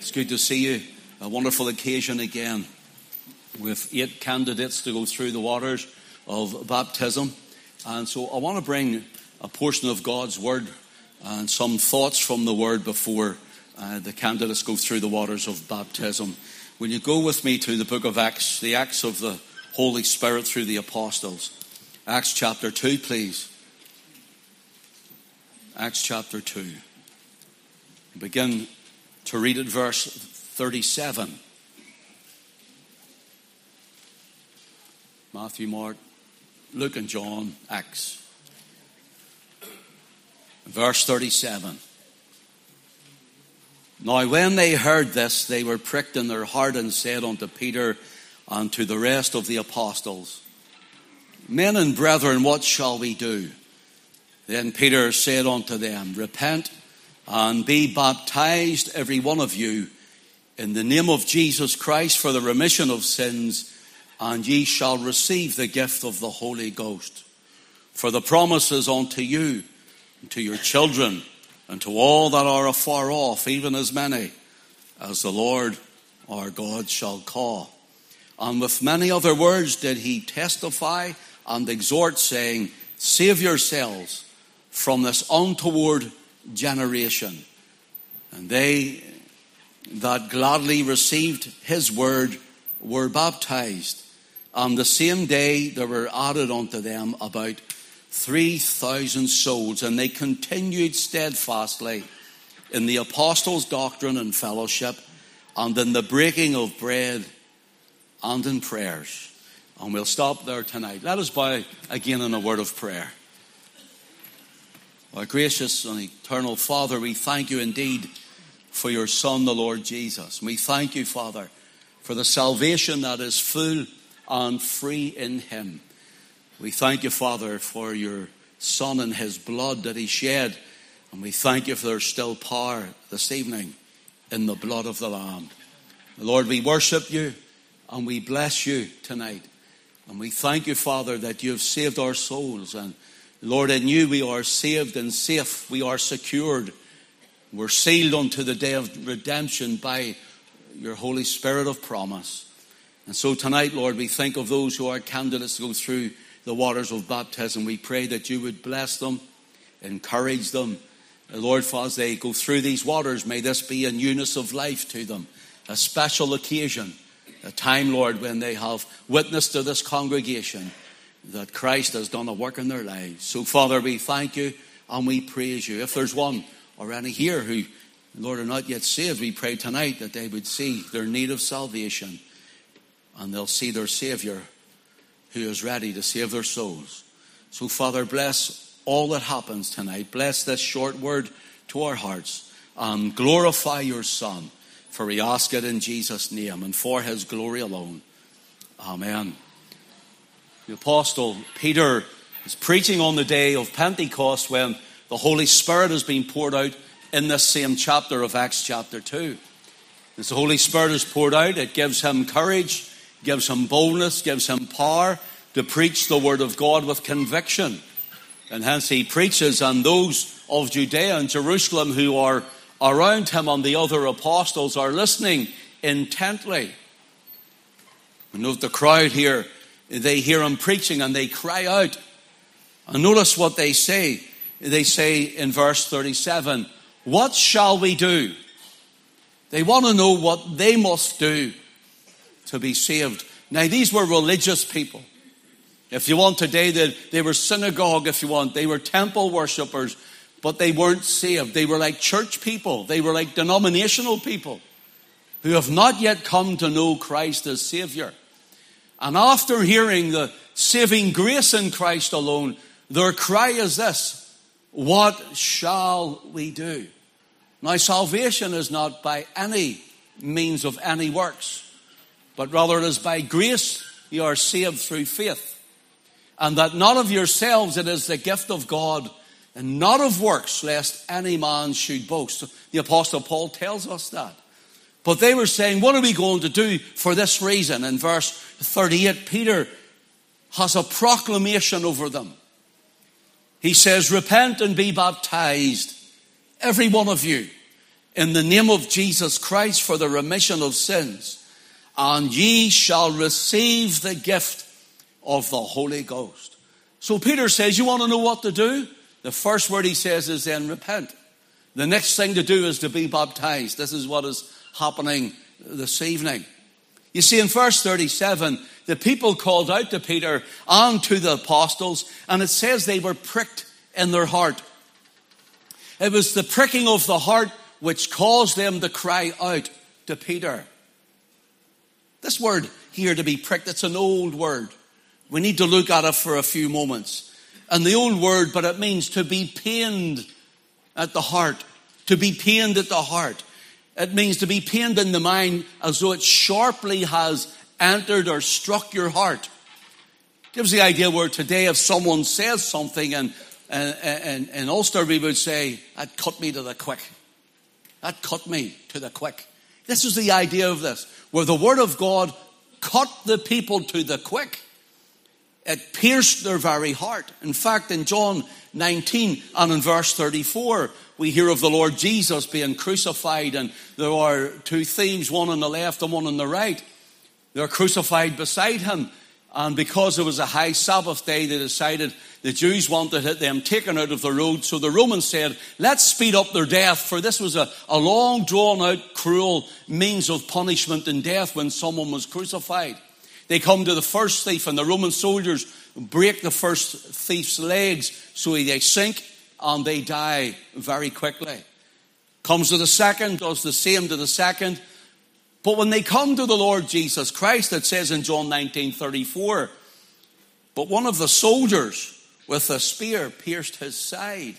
It's good to see you. A wonderful occasion again with 8 candidates to go through the waters of baptism. And so I want to bring a portion of God's Word and some thoughts from the Word before the candidates go through the waters of baptism. Will you go with me to the book of Acts, the Acts of the Holy Spirit through the Apostles. Acts chapter 2, please. Acts chapter 2. Begin to read at verse 37. Matthew, Mark, Luke and John, Acts. Verse 37. Now when they heard this, they were pricked in their heart and said unto Peter and to the rest of the apostles, Men and brethren, what shall we do? Then Peter said unto them, Repent and be baptized every one of you in the name of Jesus Christ for the remission of sins, and ye shall receive the gift of the Holy Ghost. For the promise is unto you, and to your children, and to all that are afar off, even as many as the Lord our God shall call. And with many other words did he testify and exhort, saying, Save yourselves from this untoward generation. And they that gladly received his word were baptized. And the same day there were added unto them about 3,000 souls, and they continued steadfastly in the apostles' doctrine and fellowship, and in the breaking of bread, and in prayers. And we'll stop there tonight. Let us bow again in a word of prayer. Our gracious and eternal Father, we thank you indeed for your Son, the Lord Jesus. We thank you, Father, for the salvation that is full and free in him. We thank you, Father, for your Son and his blood that he shed. And we thank you for there's still power this evening in the blood of the Lamb. Lord, we worship you and we bless you tonight. And we thank you, Father, that you have saved our souls. And Lord, in you we are saved and safe. We are secured. We're sealed unto the day of redemption by your Holy Spirit of promise. And so tonight, Lord, we think of those who are candidates to go through the waters of baptism. We pray that you would bless them, encourage them. Lord, as they go through these waters, may this be a newness of life to them, a special occasion, a time, Lord, when they have witnessed to this congregation that Christ has done a work in their lives. So, Father, we thank you and we praise you. If there's one or any here who, Lord, are not yet saved, we pray tonight that they would see their need of salvation and they'll see their Savior who is ready to save their souls. So, Father, bless all that happens tonight. Bless this short word to our hearts and glorify your Son, for we ask it in Jesus' name and for his glory alone. Amen. The Apostle Peter is preaching on the day of Pentecost when the Holy Spirit has been poured out in this same chapter of Acts chapter 2. As the Holy Spirit is poured out, it gives him courage, gives him boldness, gives him power to preach the word of God with conviction. And hence he preaches, and those of Judea and Jerusalem who are around him and the other apostles are listening intently. And note the crowd here. They hear him preaching and they cry out. And notice what they say. They say in verse 37, What shall we do? They want to know what they must do to be saved. Now, these were religious people. If you want today, they were synagogue, if you want. They were temple worshippers, but they weren't saved. They were like church people. They were like denominational people who have not yet come to know Christ as Savior. And after hearing the saving grace in Christ alone, their cry is this: What shall we do? Now, salvation is not by any means of any works, but rather it is by grace you are saved through faith. And that not of yourselves, it is the gift of God, and not of works, lest any man should boast. The Apostle Paul tells us that. But they were saying, what are we going to do for this reason? In verse 38, Peter has a proclamation over them. He says, Repent and be baptized, every one of you, in the name of Jesus Christ for the remission of sins, and ye shall receive the gift of the Holy Ghost. So Peter says, you want to know what to do? The first word he says is then repent. The next thing to do is to be baptized. This is what is happening this evening. You see, in verse 37, the people called out to Peter and to the apostles, and it says they were pricked in their heart. It was the pricking of the heart which caused them to cry out to Peter. This word here, to be pricked, it's an old word. We need to look at it for a few moments. And the old word, but it means to be pained at the heart. To be pained at the heart. It means to be pained in the mind as though it sharply has entered or struck your heart. Gives the idea where today if someone says something and in Ulster we would say, that cut me to the quick. That cut me to the quick. This is the idea of this, where the word of God cut the people to the quick. It pierced their very heart. In fact, in John 19 and in verse 34, we hear of the Lord Jesus being crucified, and there are two thieves, one on the left and one on the right. They're crucified beside him, and because it was a high Sabbath day, they decided the Jews wanted them taken out of the road. So the Romans said, let's speed up their death, for this was a long, drawn-out, cruel means of punishment and death when someone was crucified. They come to the first thief, and the Roman soldiers break the first thief's legs, so they sink and they die very quickly. Comes to the second, does the same to the second. But when they come to the Lord Jesus Christ, it says in John 19:34, but one of the soldiers with a spear pierced his side.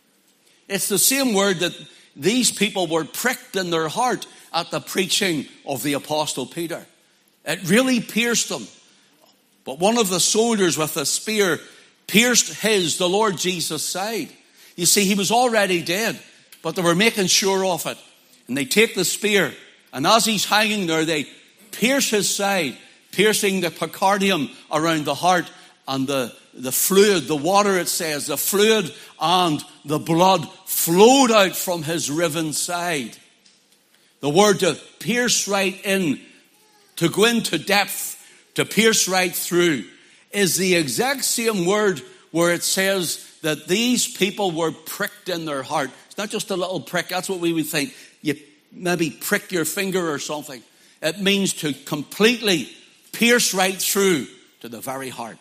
It's the same word that these people were pricked in their heart at the preaching of the Apostle Peter. It really pierced them. But one of the soldiers with a spear pierced the Lord Jesus' side. You see, he was already dead, but they were making sure of it. And they take the spear, and as he's hanging there, they pierce his side, piercing the pericardium around the heart, and the fluid, the water, it says, the fluid and the blood flowed out from his riven side. The word to pierce right in, to go into depth, to pierce right through, is the exact same word where it says that these people were pricked in their heart. It's not just a little prick. That's what we would think. You maybe prick your finger or something. It means to completely pierce right through to the very heart.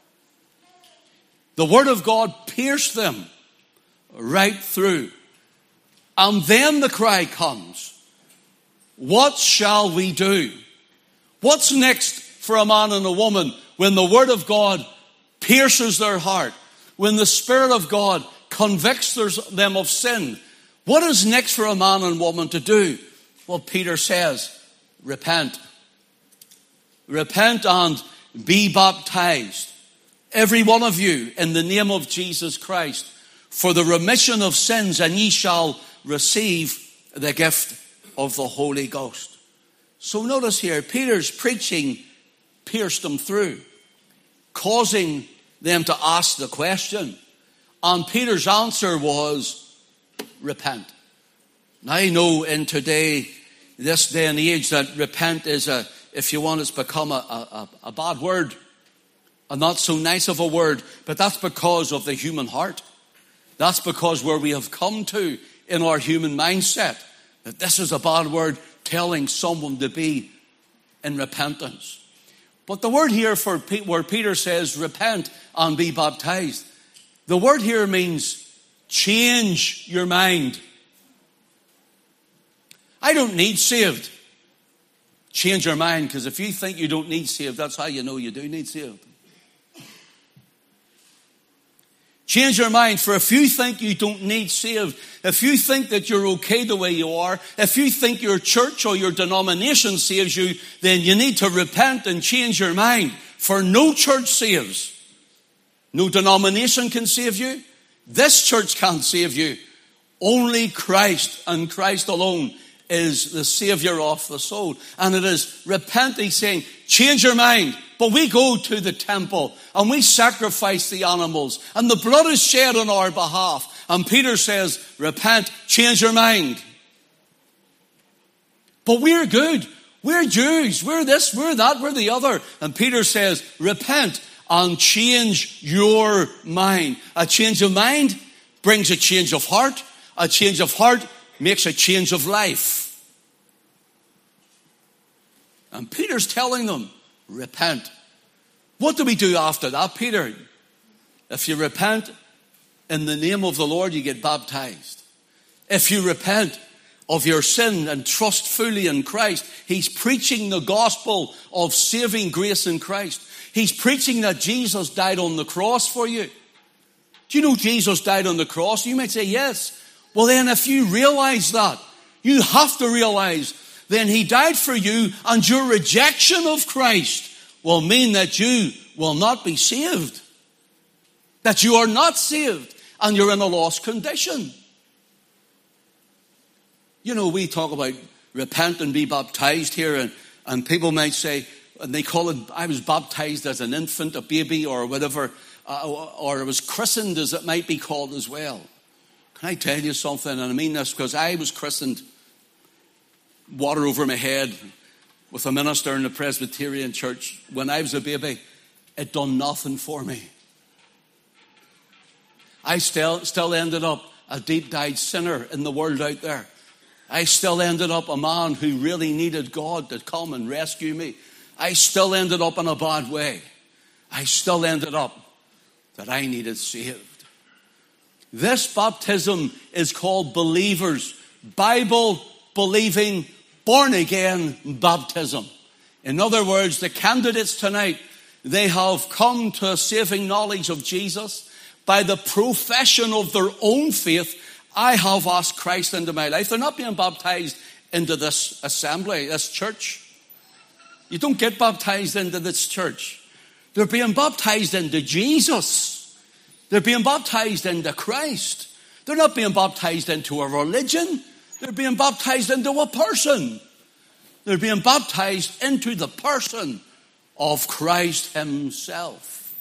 The word of God pierced them right through. And then the cry comes, what shall we do? What's next for a man and a woman when the word of God pierces their heart? When the Spirit of God convicts them of sin? What is next for a man and woman to do? Well, Peter says, repent. Repent and be baptized, every one of you, in the name of Jesus Christ, for the remission of sins, and ye shall receive the gift of the Holy Ghost. So notice here, Peter's preaching pierced them through, causing them to ask the question. And Peter's answer was, repent. Now I know in this day and age, that repent is if you want, it's become a bad word. A not so nice of a word. But that's because of the human heart. That's because where we have come to in our human mindset, that this is a bad word, telling someone to be in repentance. But the word here for where Peter says repent and be baptized, the word here means change your mind. I don't need saved. Change your mind, because if you think you don't need saved, that's how you know you do need saved. Change your mind, for if you think you don't need saved, if you think that you're okay the way you are, if you think your church or your denomination saves you, then you need to repent and change your mind. For no church saves. No denomination can save you. This church can't save you. Only Christ and Christ alone is the Savior of the soul. And it is repent, he's saying, change your mind. But we go to the temple and we sacrifice the animals and the blood is shed on our behalf. And Peter says, repent, change your mind. But we're good. We're Jews. We're this, we're that, we're the other. And Peter says, repent and change your mind. A change of mind brings a change of heart. A change of heart makes a change of life. And Peter's telling them, repent. What do we do after that, Peter? If you repent in the name of the Lord, you get baptized. If you repent of your sin and trust fully in Christ, he's preaching the gospel of saving grace in Christ. He's preaching that Jesus died on the cross for you. Do you know Jesus died on the cross? You might say, yes. Well then, if you realize that, you have to realize then he died for you, and your rejection of Christ will mean that you will not be saved. That you are not saved, and you're in a lost condition. You know, we talk about repent and be baptized here, and people might say, and they call it, I was baptized as an infant, a baby, or whatever, or I was christened, as it might be called as well. Can I tell you something? And I mean this because I was christened, water over my head, with a minister in the Presbyterian church when I was a baby. It done nothing for me. I still ended up a deep-dyed sinner in the world out there. I still ended up a man who really needed God to come and rescue me. I still ended up in a bad way. I still ended up that I needed saved. This baptism is called believers, Bible-believing, born-again baptism. In other words, the candidates tonight, they have come to a saving knowledge of Jesus by the profession of their own faith. I have asked Christ into my life. They're not being baptized into this assembly, this church. You don't get baptized into this church. They're being baptized into Jesus. They're being baptized into Christ. They're not being baptized into a religion. They're being baptized into a person. They're being baptized into the person of Christ himself.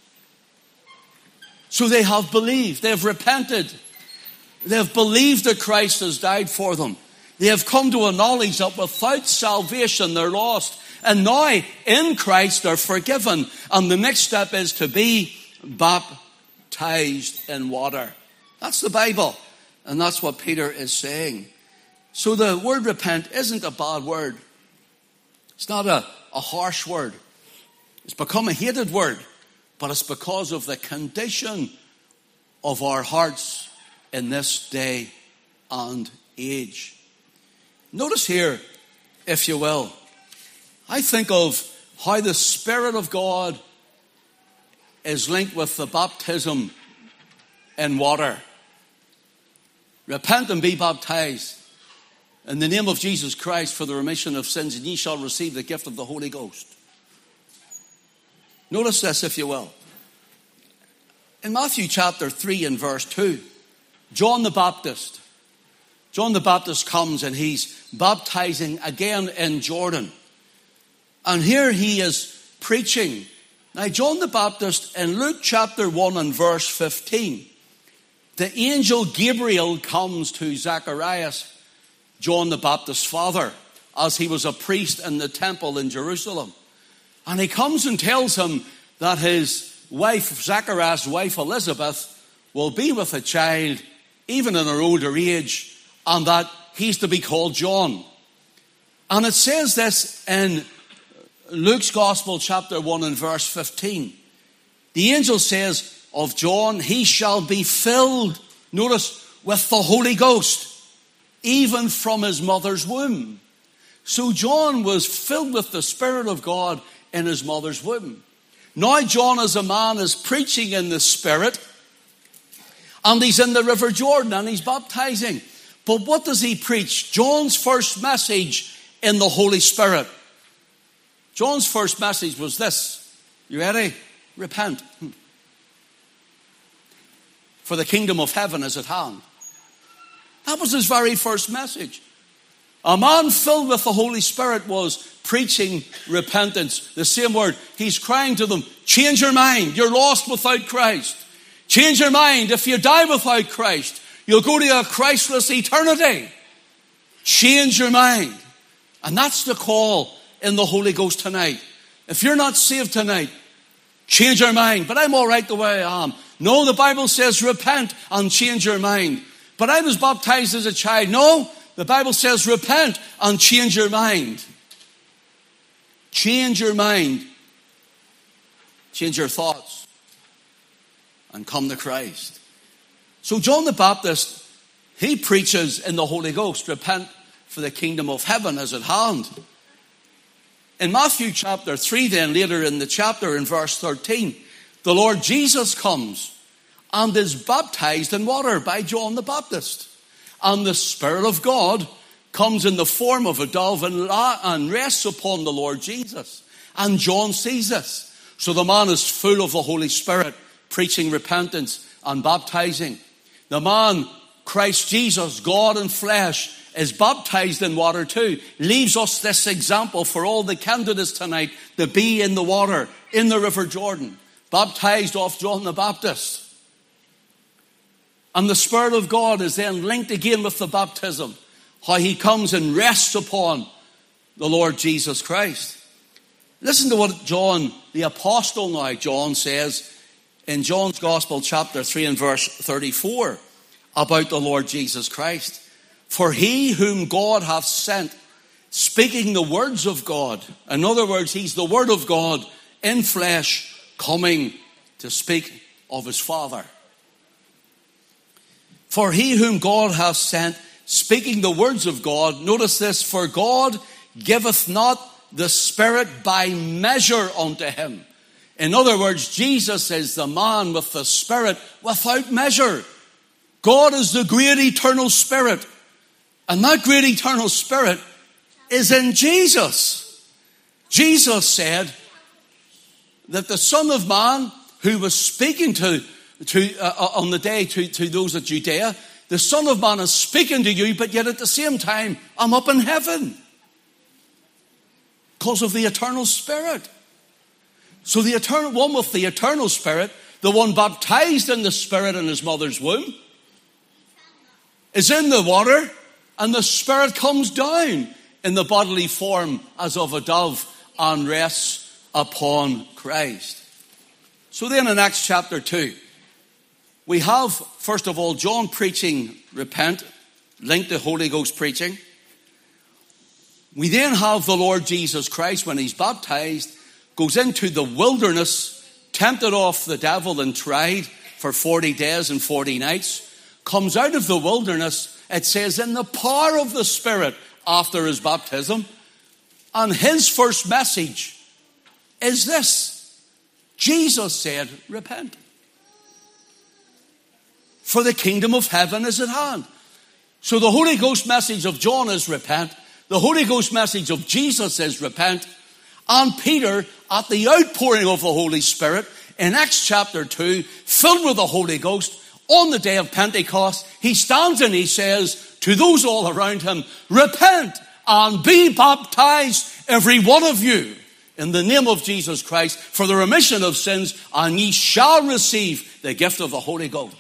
So they have believed. They have repented. They have believed that Christ has died for them. They have come to a knowledge that without salvation they're lost. And now in Christ they're forgiven. And the next step is to be baptized in water. That's the Bible. And that's what Peter is saying. So the word repent isn't a bad word. It's not a harsh word. It's become a hated word. But it's because of the condition of our hearts in this day and age. Notice here, if you will, I think of how the Spirit of God is linked with the baptism in water. Repent and be baptized in the name of Jesus Christ for the remission of sins, and ye shall receive the gift of the Holy Ghost. Notice this, if you will. In Matthew chapter 3 and verse 2, John the Baptist comes and he's baptizing again in Jordan. And here he is preaching. Now, John the Baptist, in Luke chapter 1 and verse 15, the angel Gabriel comes to Zacharias, John the Baptist's father, as he was a priest in the temple in Jerusalem. And he comes and tells him that his wife, Zacharias' wife Elizabeth, will be with a child, even in her older age, and that he's to be called John. And it says this in Luke's Gospel, chapter 1 and verse 15. The angel says of John, he shall be filled, notice, with the Holy Ghost, even from his mother's womb. So John was filled with the Spirit of God in his mother's womb. Now John as a man is preaching in the Spirit, and he's in the River Jordan and he's baptizing. But what does he preach? John's first message in the Holy Spirit. John's first message was this. You ready? Repent. For the kingdom of heaven is at hand. That was his very first message. A man filled with the Holy Spirit was preaching repentance. The same word. He's crying to them, change your mind. You're lost without Christ. Change your mind. If you die without Christ, you'll go to a Christless eternity. Change your mind. And that's the call in the Holy Ghost tonight. If you're not saved tonight, change your mind. But I'm all right the way I am. No, the Bible says repent and change your mind. But I was baptized as a child. No, the Bible says repent and change your mind. Change your mind. Change your thoughts. And come to Christ. So John the Baptist, he preaches in the Holy Ghost, repent for the kingdom of heaven is at hand. In Matthew chapter 3 then, later in the chapter in verse 13, the Lord Jesus comes and is baptized in water by John the Baptist. And the Spirit of God comes in the form of a dove and rests upon the Lord Jesus. And John sees this. So the man is full of the Holy Spirit, preaching repentance and baptizing. The man, Christ Jesus, God in flesh, is baptized in water too. Leaves us this example for all the candidates tonight to be in the water, in the River Jordan. Baptized off John the Baptist. And the Spirit of God is then linked again with the baptism. How he comes and rests upon the Lord Jesus Christ. Listen to what John, the apostle now, John says in John's Gospel chapter 3 and verse 34 about the Lord Jesus Christ. For he whom God hath sent, speaking the words of God. In other words, he's the Word of God in flesh coming to speak of his Father. For he whom God hath sent, speaking the words of God. Notice this, for God giveth not the Spirit by measure unto him. In other words, Jesus is the man with the Spirit without measure. God is the great eternal Spirit. And that great eternal Spirit is in Jesus. Jesus said that the Son of Man who was speaking on the day to those at Judea, the Son of Man is speaking to you, but yet at the same time, I'm up in heaven. Because of the eternal Spirit. So the eternal one with the eternal Spirit, the one baptized in the Spirit in his mother's womb, is in the water, and the Spirit comes down in the bodily form as of a dove and rests upon Christ. So then in Acts chapter 2, we have, first of all, John preaching repent, linked to Holy Ghost preaching. We then have the Lord Jesus Christ, when he's baptized, goes into the wilderness, tempted off the devil and tried for 40 days and 40 nights, comes out of the wilderness, it says, in the power of the Spirit after his baptism. And his first message is this. Jesus said, repent. For the kingdom of heaven is at hand. So the Holy Ghost message of John is repent. The Holy Ghost message of Jesus is repent. And Peter, at the outpouring of the Holy Spirit, in Acts chapter 2, filled with the Holy Ghost, on the day of Pentecost, he stands and he says to those all around him, repent and be baptized, every one of you, in the name of Jesus Christ, for the remission of sins, and ye shall receive the gift of the Holy Ghost.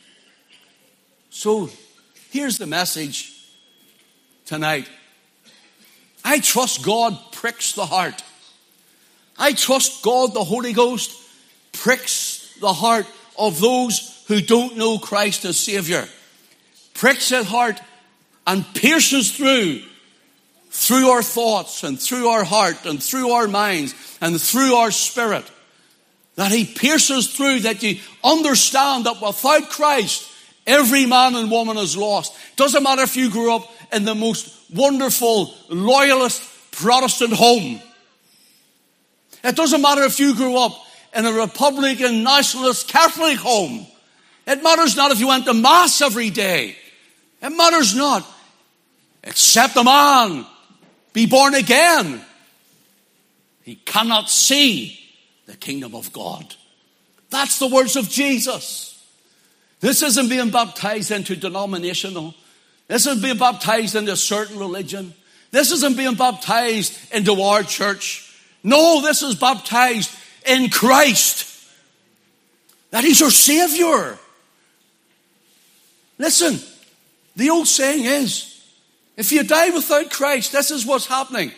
So, here's the message tonight. I trust God pricks the heart. I trust God, the Holy Ghost, pricks the heart of those who don't know Christ as Savior. Pricks at heart and pierces through our thoughts and through our heart and through our minds and through our spirit. That he pierces through, that you understand that without Christ, every man and woman is lost. Doesn't matter if you grew up in the most wonderful, loyalist Protestant home. It doesn't matter if you grew up in a Republican, nationalist, Catholic home. It matters not if you went to Mass every day. It matters not. Except a man be born again, he cannot see the kingdom of God. That's the words of Jesus. This isn't being baptized into denominational. This isn't being baptized into a certain religion. This isn't being baptized into our church. No, this is baptized in Christ. That he's your Savior. Listen, the old saying is, If you die without Christ, this is what's happening.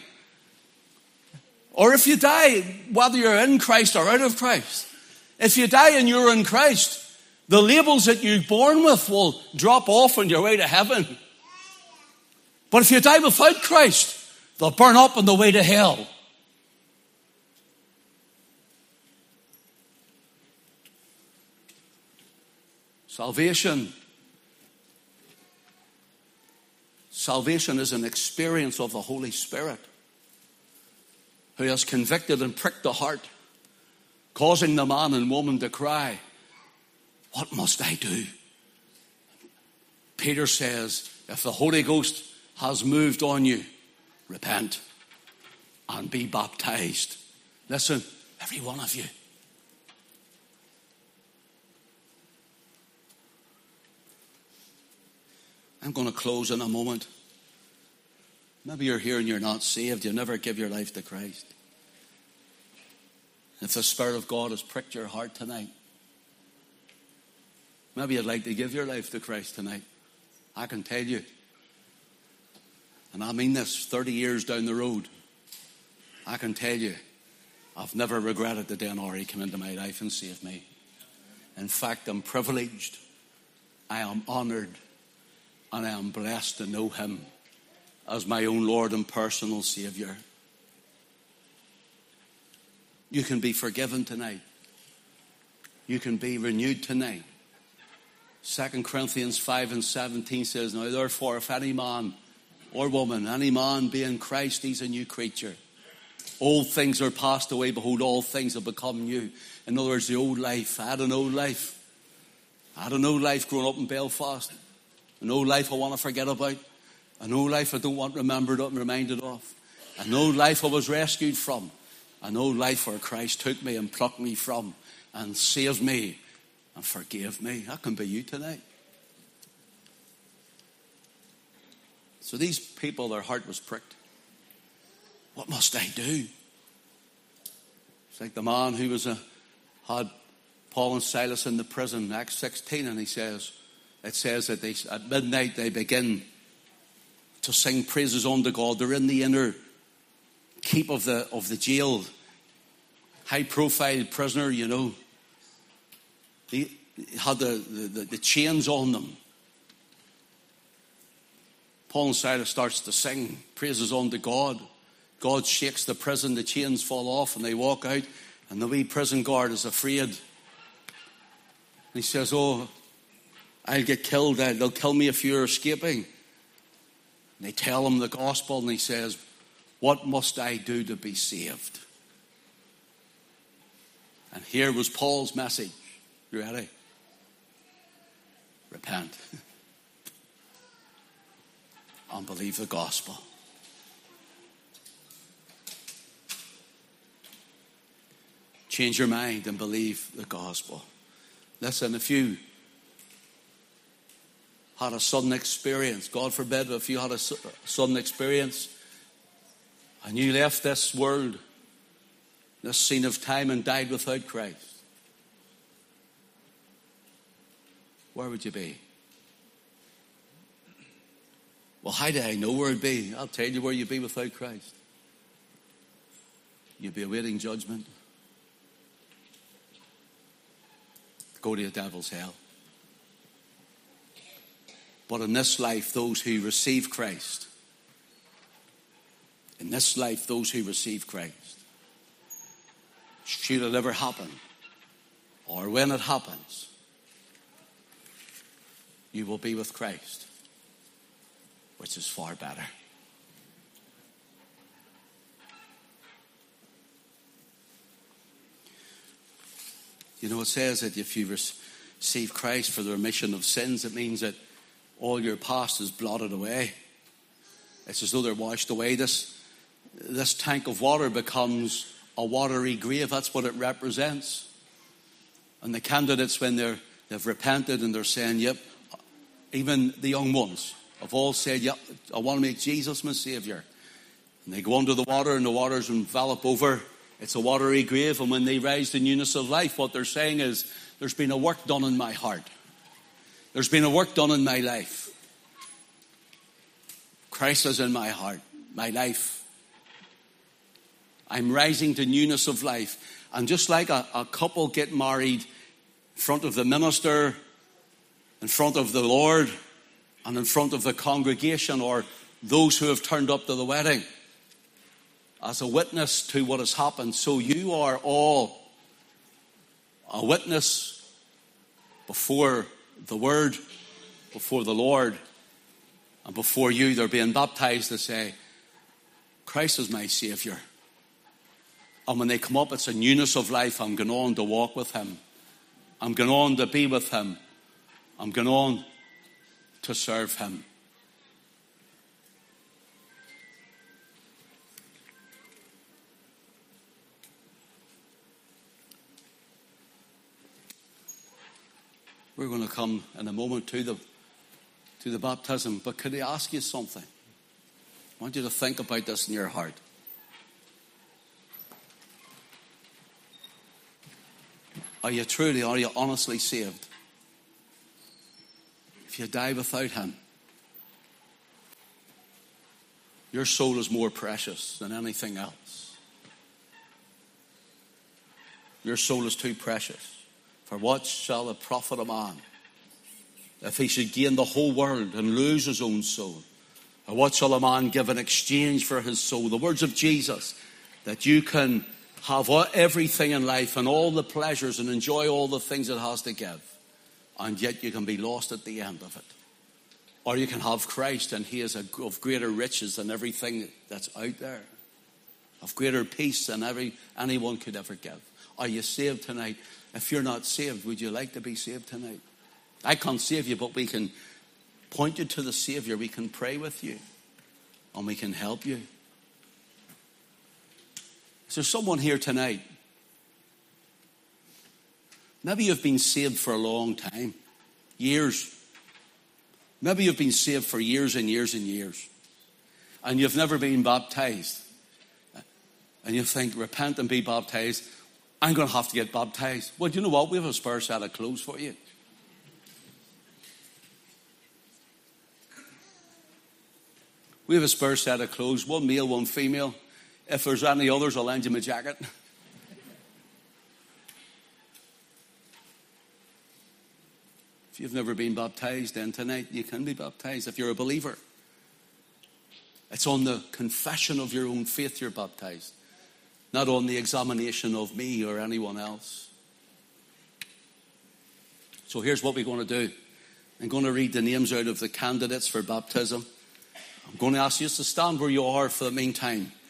Or if you die, whether you're in Christ or out of Christ, if you die and you're in Christ, the labels that you're born with will drop off on your way to heaven. But if you die without Christ, they'll burn up on the way to hell. Salvation is an experience of the Holy Spirit, who has convicted and pricked the heart, causing the man and woman to cry, "What must I do?" Peter says, if the Holy Ghost has moved on you, repent and be baptized. Listen, every one of you. I'm going to close in a moment. Maybe you're here and you're not saved. You never give your life to Christ. If the Spirit of God has pricked your heart tonight, maybe you'd like to give your life to Christ tonight. I can tell you, and I mean this, 30 years down the road, I can tell you, I've never regretted the day Henri came into my life and saved me. In fact, I'm privileged, I am honored, and I am blessed to know him as my own Lord and personal Savior. You can be forgiven tonight. You can be renewed tonight. 2 Corinthians 5:17 says, "Now therefore, if any man or woman, any man be in Christ, he's a new creature. Old things are passed away. Behold, all things have become new." In other words, the old life. I had an old life. I had an old life growing up in Belfast. An old life I want to forget about. An old life I don't want remembered and reminded of. An old life I was rescued from. An old life where Christ took me and plucked me from and saved me and forgave me. That can be you tonight. So these people, their heart was pricked. What must I do? It's like the man who had Paul and Silas in the prison, Acts 16, and it says that at midnight they begin to sing praises unto God. They're in the inner keep of the jail. High profile prisoner, you know. He had the chains on them. Paul and Silas starts to sing praises unto God. God shakes the prison, the chains fall off, and they walk out, and the wee prison guard is afraid. And he says, "Oh, I'll get killed. They'll kill me if you're escaping." And they tell him the gospel, and he says, "What must I do to be saved?" And here was Paul's message. You ready? Repent and believe the gospel. Change your mind and believe the gospel. Listen, if you had a sudden experience, God forbid, if you had a sudden experience and you left this world, this scene of time, and died without Christ, where would you be? Well, how do I know where it'd be? I'll tell you where you'd be without Christ. You'd be awaiting judgment. Go to the devil's hell. But in this life, those who receive Christ, should it ever happen, or when it happens, you will be with Christ, which is far better. You know, it says that if you receive Christ for the remission of sins, it means that all your past is blotted away. It's as though they're washed away. This tank of water becomes a watery grave. That's what it represents. And the candidates, when they've repented and they're saying, "Yep," even the young ones have all said, "Yep, I want to make Jesus my Savior." And they go under the water, and the waters envelop over. It's a watery grave. And when they rise to newness of life, what they're saying is, "There's been a work done in my heart. There's been a work done in my life. Christ is in my heart, my life. I'm rising to newness of life. And just like a couple get married in front of the minister, in front of the Lord, and in front of the congregation, or those who have turned up to the wedding, as a witness to what has happened, so you are all a witness before the Word, before the Lord, and before you. They're being baptized to say, Christ is my Saviour. And when they come up, it's a newness of life. I'm going on to walk with Him. I'm going on to be with Him. I'm going on to serve Him. We're going to come in a moment to the baptism. But could I ask you something? I want you to think about this in your heart. Are you honestly saved? If you die without Him, your soul is more precious than anything else. Your soul is too precious. For what shall it profit a man if he should gain the whole world and lose his own soul? Or what shall a man give in exchange for his soul? The words of Jesus, that you can have everything in life and all the pleasures and enjoy all the things it has to give, and yet you can be lost at the end of it. Or you can have Christ, and He is of greater riches than everything that's out there, of greater peace than anyone could ever give. Are you saved tonight? If you're not saved, would you like to be saved tonight? I can't save you, but we can point you to the Savior. We can pray with you, and we can help you. Is there someone here tonight? Maybe you've been saved for a long time, years. Maybe you've been saved for years and years and years, and you've never been baptized. And you think, repent and be baptized. I'm going to have to get baptized. Well, do you know what? We have a spare set of clothes for you. We have a spare set of clothes, one male, one female. If there's any others, I'll lend you my jacket. If you've never been baptized, then tonight you can be baptized if you're a believer. It's on the confession of your own faith you're baptized, not on the examination of me or anyone else. So here's what we're going to do. I'm going to read the names out of the candidates for baptism. I'm going to ask you to stand where you are for the meantime.